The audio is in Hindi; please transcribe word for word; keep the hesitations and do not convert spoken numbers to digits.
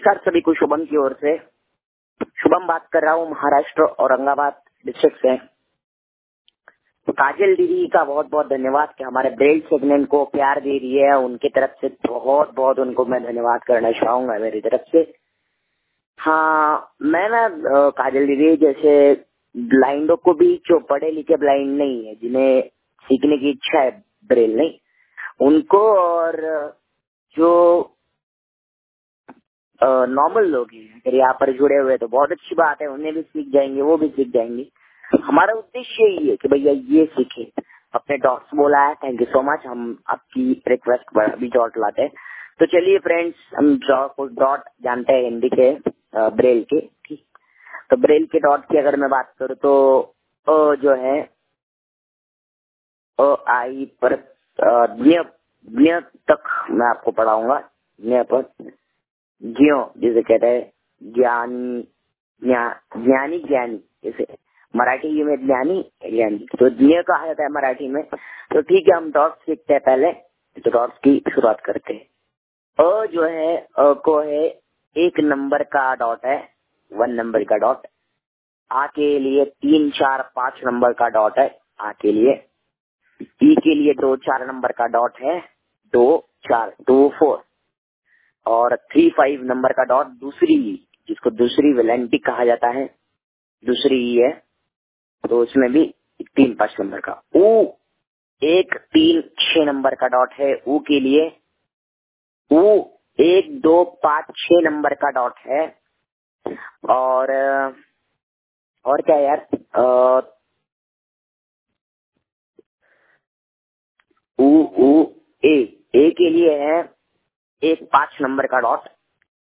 नमस्कार सभी को शुभम की ओर से। शुभम बात कर रहा हूँ महाराष्ट्र औरंगाबाद डिस्ट्रिक्ट से। तो काजल दीदी का बहुत बहुत धन्यवाद कि हमारे ब्रेल सेगमेंट को प्यार दे रही है। उनकी तरफ से बहुत बहुत उनको मैं धन्यवाद करना चाहूंगा मेरी तरफ से। हाँ, मैं ना काजल दीदी जैसे ब्लाइंडों को भी, जो पढ़े लिखे ब्लाइंड नहीं है, जिन्हें सीखने की इच्छा है ब्रेल नहीं, उनको, और जो नॉर्मल लोग हैं अगर यहाँ पर जुड़े हुए तो बहुत अच्छी बात है, उन्हें भी सीख जाएंगे, वो भी सीख जाएंगे। हमारा उद्देश्य यही है कि भैया ये सीखे। अपने डॉट्स बोला है, थैंक यू सो मच। हम आपकी रिक्वेस्ट पर अभी डॉट लाते हैं। तो चलिए फ्रेंड्स, हम कुछ डॉट जानते हैं हिंदी के ब्रेल के। ठीक, तो ब्रेल के डॉट की अगर मैं बात करूँ तो अ जो है अ आई पर ज्ञ ज्ञ तक मैं आपको पढ़ाऊंगा। ज्ञ पर ज्ञो जिसे कहते हैं ज्ञानी, ज्ञानी ज्ञानी, जैसे मराठी में ज्ञानी ज्ञानी, तो ज्ञ कहा जाता है मराठी में। तो ठीक है, हम डॉट सीखते हैं पहले। तो डॉट्स की शुरुआत करते हैं। अ जो है, अ को है एक नंबर का डॉट है, वन नंबर का डॉट। आ के लिए तीन चार पांच नंबर का डॉट है, आ के लिए। ई के लिए दो चार नंबर का डॉट है, दो चार, टू फोर। और थ्री फाइव नंबर का डॉट दूसरी, जिसको दूसरी वेलेंटी कहा जाता है, दूसरी ई है, तो उसमें भी तीन पांच नंबर का। ऊ एक तीन छह नंबर का डॉट है, ऊ के लिए। ऊ एक दो पांच छह नंबर का डॉट है। और और क्या यार, ऊ ऊ ए ए के लिए है एक पांच नंबर का डॉट।